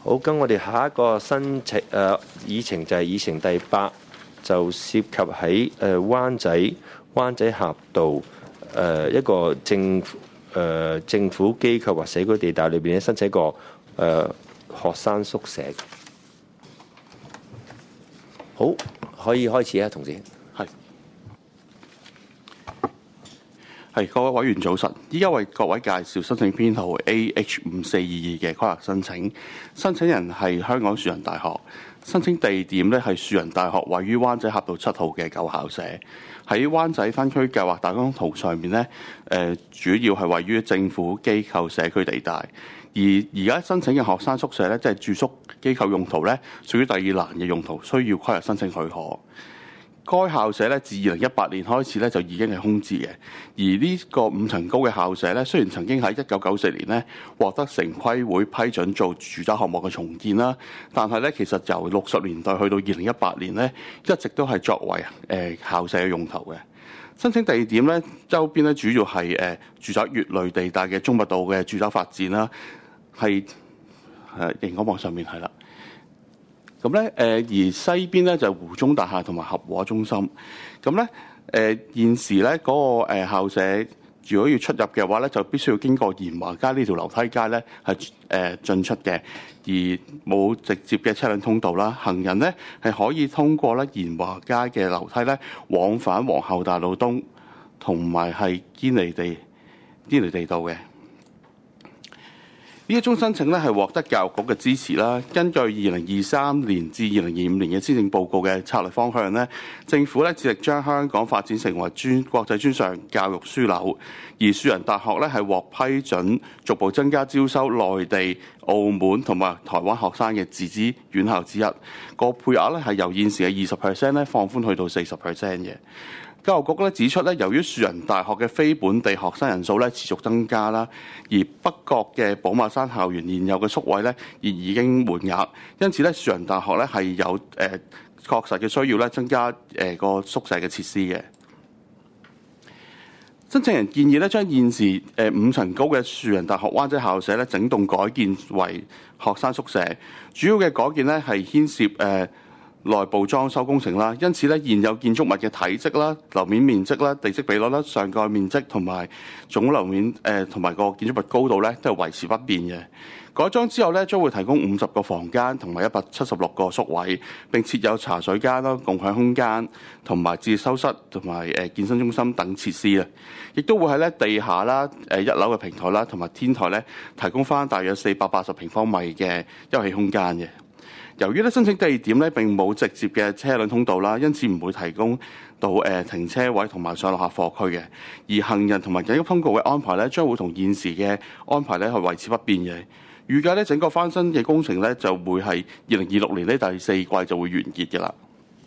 好，咁我哋下一個申請議程就係議程第8，就涉及喺灣仔峽道一個政府機構或社區地帶裏邊咧申請一個學生宿舍。好，可以開始啊，同志。 係各位委員早晨，依家為各位介紹申請編號 AH5422嘅規劃申請。申請人係香港樹仁大學，申請地點咧係樹仁大學位於灣仔峽道7號嘅舊校舍。喺灣仔分區計劃大綱圖上面咧，主要係位於政府機構社區地帶。而家申請嘅學生宿舍咧，即係住宿機構用途咧，屬於第2欄嘅用途，需要規劃申請許可。該校舍咧自2018年開始咧就已經係空置嘅，而呢個5層高嘅校舍咧，雖然曾經喺1994年咧獲得城規會批准做住宅項目嘅重建啦，但係咧其實由60年代去到2018年咧，一直都係作為校舍嘅用途嘅。申請地點咧，周邊咧主要係住宅乙類地帶嘅中密度嘅住宅發展啦，係熒光幕上面係啦。咁咧，而西邊咧就係湖中大廈同埋合和中心。咁咧，現時咧嗰個校舍，如果要出入嘅話咧，就必須要經過延華街呢條樓梯街咧係進出嘅，而冇直接嘅車輛通道啦。行人咧係可以通過咧延華街嘅樓梯咧往返皇后大道東同埋係堅尼地道嘅。呢一宗申請咧係獲得教育局嘅支持啦。根據2023年至2025年嘅施政報告嘅策略方向咧，政府咧致力將香港發展成為國際專上教育樞紐。而樹仁大學咧係獲批准逐步增加招收內地、澳門同埋台灣學生嘅自資院校之一。個配額咧係由現時嘅20%咧放寬去到40%嘅。教育局咧指出咧，由於樹仁大學嘅非本地學生人數咧持續增加啦，而北角嘅寶馬山校園現有嘅宿位咧已經滿額，因此咧樹仁大學咧係有確實嘅需要咧增加個宿舍嘅設施嘅。申請人建議咧將現時5層高嘅樹仁大學灣仔校舍咧整棟改建為學生宿舍，主要嘅改建咧係牽涉內部裝修工程啦，因此咧現有建築物嘅體積啦、樓面面積啦、地積比率啦、上蓋面積同埋總樓面同埋個建築物高度咧都係維持不變嘅。改裝之後咧將會提供50個房間同埋176個宿位，並設有茶水間啦、共享空間同埋自修室同埋健身中心等設施啊。亦都會喺咧地下啦、1樓嘅平台啦同埋天台咧提供翻大約480平方米嘅休憩空間嘅。由於咧申請地點咧並冇直接嘅車輛通道啦，因此唔會提供到停車位同埋上落客貨區嘅。而行人同埋緊急通告嘅安排咧，將會同現時嘅安排咧係維持不變嘅。預計咧整個翻新嘅工程咧就會係2026年呢第4季就會完結嘅啦。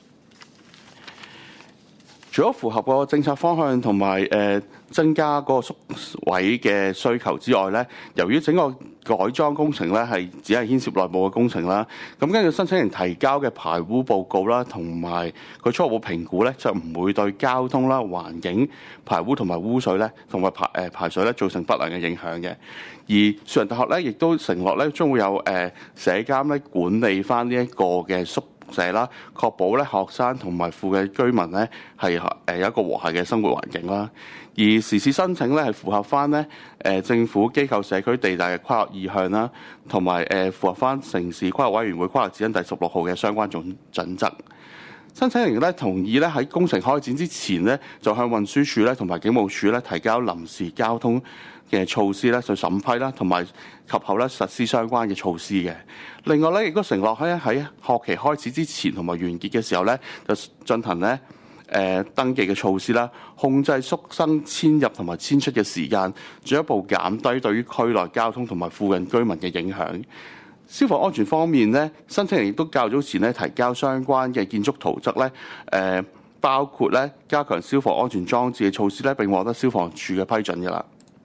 除咗符合個政策方向同埋增加個宿位嘅需求之外咧，由於整個改裝工程咧係只係牽涉內部嘅工程啦，咁根據申請人提交嘅排污報告啦，同埋佢初步評估咧，就唔會對交通啦、環境、排污同埋污水咧，同埋排水咧造成不良嘅影響嘅。而樹仁大學咧亦都承諾咧，將會有社監咧管理翻呢一個嘅宿舍啦，確保咧學生同埋附近居民咧係有一個和諧嘅生活環境啦。而時事申請咧係符合翻咧政府機構社區地帶嘅規劃意向啦，同埋符合翻城市規劃委員會規劃指引第16號嘅相關準則。申請人咧同意咧喺工程開展之前咧，就向運輸署咧同埋警務處咧提交臨時交通嘅措施咧，去審批啦，同埋及後咧實施相關嘅措施嘅。另外咧，亦都承諾喺學期開始之前同埋完結嘅時候咧，就進行咧登記嘅措施啦，控制宿生遷入同埋遷出嘅時間，進一步減低對於區內交通同埋附近居民嘅影響。消防安全方面咧，申請人亦都較早前咧提交相關嘅建築圖則咧，包括咧加強消防安全裝置嘅措施咧，並獲得消防處嘅批准嘅啦。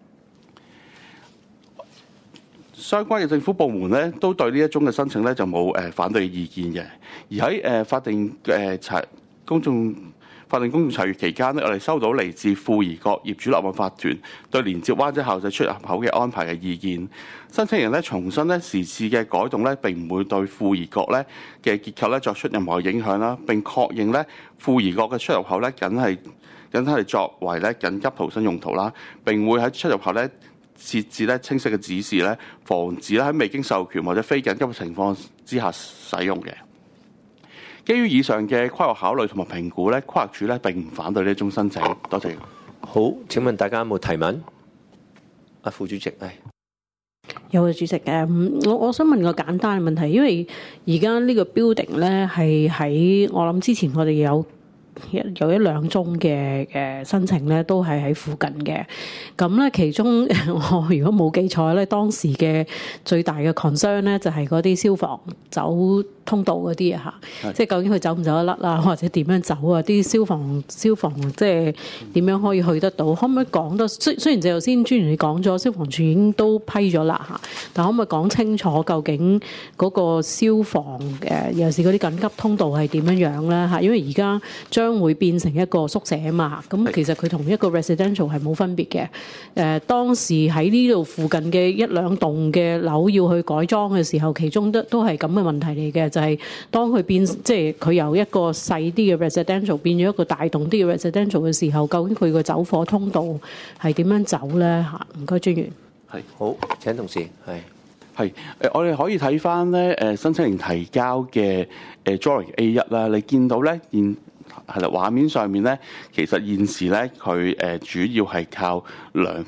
相關嘅政府部門咧，都對呢一宗嘅申請咧就冇反對意見嘅。而喺法定公眾法定公眾查閱期間呢，我哋收到嚟自富怡閣業主立案法團對連接灣仔校舍出入口嘅安排嘅意見。申請人呢重申呢時次嘅改動呢並唔會對富怡閣呢嘅結構呢作出任何影響啦，並確認呢富怡閣嘅出入口呢僅係作為呢緊急逃生用途啦，並會喺出入口呢設置咧清晰嘅指示咧，防止咧喺未經授權或者非緊急嘅情況之下使用嘅。基於以上嘅規劃考慮同埋評估咧，規劃署咧並唔反對呢一宗申請。多謝。 好，請問大家有冇提問？阿副主席， 有嘅主席嘅，我想問個簡單嘅問題，因為而家呢個 building 咧係喺我諗之前我哋有一兩宗嘅申請咧，都係喺附近嘅。咁咧，其中我如果冇記錯咧，當時嘅最大嘅 concern 咧，就係嗰啲消防走通道嗰啲啊嚇，即係究竟佢走唔走得甩啊，或者點樣走啊？啲消防即係點樣可以去得到？可唔可以講得？雖然就頭先專員你講咗，消防處已經都批咗啦嚇，但可唔可以講清楚究竟嗰個消防尤其是嗰啲緊急通道係點樣樣咧嚇？因為而家將會變成一個宿舍啊嘛，咁其實佢同一個 residential 係冇分別嘅。當時喺呢度附近嘅一兩棟嘅樓要去改裝嘅時候，其中都係咁嘅問題嚟嘅，就係當佢變即係佢由一個細啲嘅 residential 變咗一個大棟啲嘅 residential 嘅時候，究竟佢個走火通道係點樣走咧嚇？唔該，專員。 係好，請同事係我哋可以睇翻咧申請人提交嘅drawing A1啦，你見到咧係啦，畫面上面咧，其實現時咧佢主要係靠兩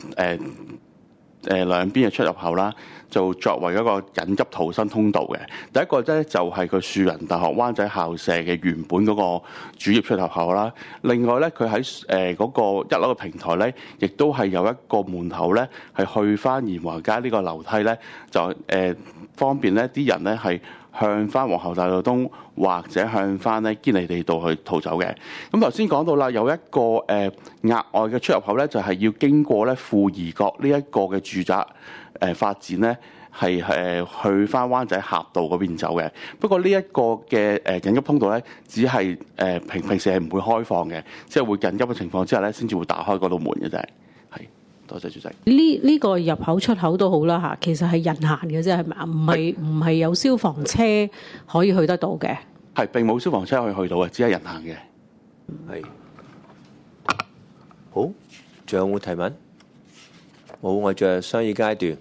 邊嘅出入口啦，就作為一個緊急逃生通道嘅。第一個咧就係佢樹仁大學灣仔校舍嘅原本嗰個主業出入口啦。另外咧，佢喺嗰個一樓嘅平台咧，亦都係有一個門口咧，係去翻延華街呢個樓梯咧，就方便咧啲人咧係向翻皇后大道東或者向翻咧堅尼地道去逃走嘅。咁頭先講到啦，有一個額外嘅出入口咧，就係要經過咧富怡閣呢一個嘅住宅發展咧，係去翻灣仔峽道嗰邊走嘅。不過呢一個嘅緊急通道咧，只係平時係唔會開放嘅，即係會緊急嘅情況之下咧，先至會打開嗰道門嘅啫。係，多謝主席。 呢個入口出口都好啦嚇，其實係人行嘅啫，係咪啊？唔係有消防車可以去得到嘅。 係並冇消防車可以去到嘅，只係人行嘅。 係。好，仲有冇提問？冇，我仲係商議階段。